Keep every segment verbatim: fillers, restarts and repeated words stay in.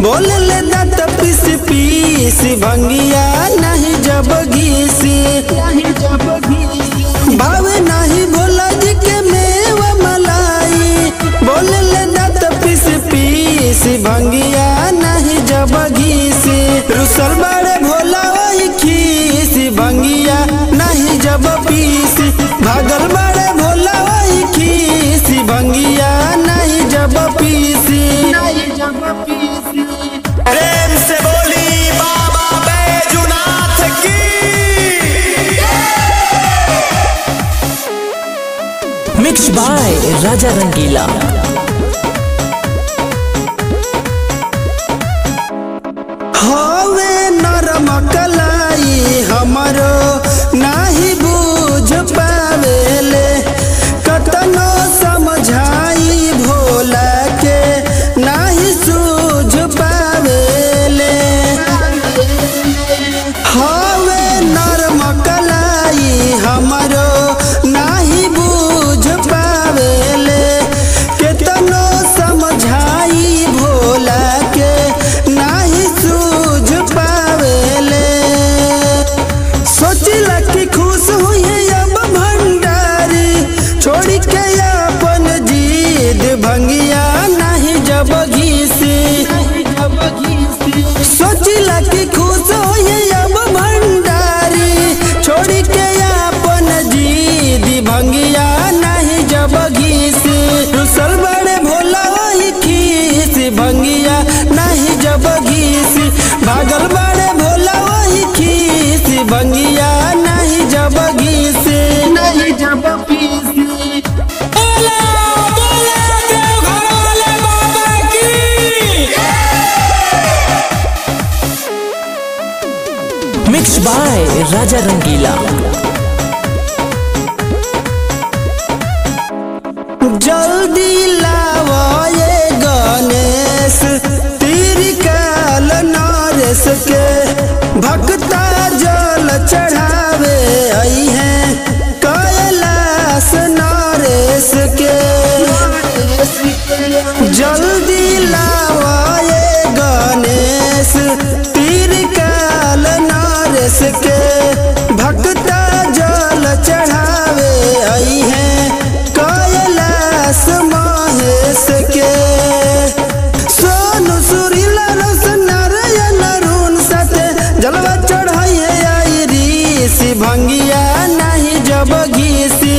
बोले ले दात पीस पीस भंगिया नहीं जब घीसी भावे नहीं भोला जी के मेवा मलाई। बोले ले दात पीस पीस भंगिया नहीं जब घीसी रुसल बड़े भोला वही खीसी भंगिया नहीं जब पीसी भागल बड़े भोला वही खीसी भंगिया नहीं जब पीसी नहीं जब पीसी। प्रेम से बोली बाबा बैजूनाथ की। Mix by Raja Rangeela. हवे नरम कलाई हमरो नाही बूझ पावेले कतनो समझाई भोला के नाही सूझ पावेले। हवे नरम कलाई हमरो नाही बूझ पावेले केतनो समझाई भोला के नाही सूझ पावेले। सोचिला कि खुश हुई अब भंडारी छोड़ के अपन जीद भंगिया नहीं जब घीसी। सोचिला कि खुश हुई अब भंडारी छोड़ के अपन जीद भंगिया नहीं जब घीसी रुसल बड़े भोला वही खीसी भंगिया नहीं जब घीसी भागल बड़े भोला वही खीसी भंगिया नहीं जब घीसी नहीं जब पीसी। मिक्स बाय राजा रंगीला। जल्दी लावा ये गणेश त्रिकाल नरेश के भक्ता जल चढ़ावे आई हैं कैलाश नरेश के। जल्दी लावा ये गणेश त्रिकाल नरेश के भक्ता जल चढ़ावे आई हैं कैलाश महेश के। सोनू सुरीला रस नारायण अरुण साथे जलवा चढ़ाइए आई ऋषि भंगिया नहीं जब घीसी।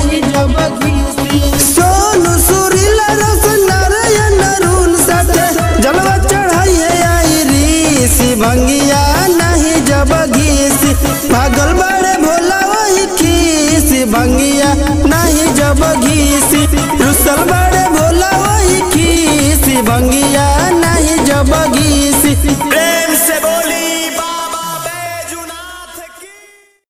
सोनू सुरीला रस नारायण अरुण साथे जलवा चढ़ाइए आई ऋषि भंगिया नहीं जब घीसी भागल बड़े भोला वही खीसी भंगिया नहीं जब घीसी रुसल बड़े भोला वही खीसी भंगिया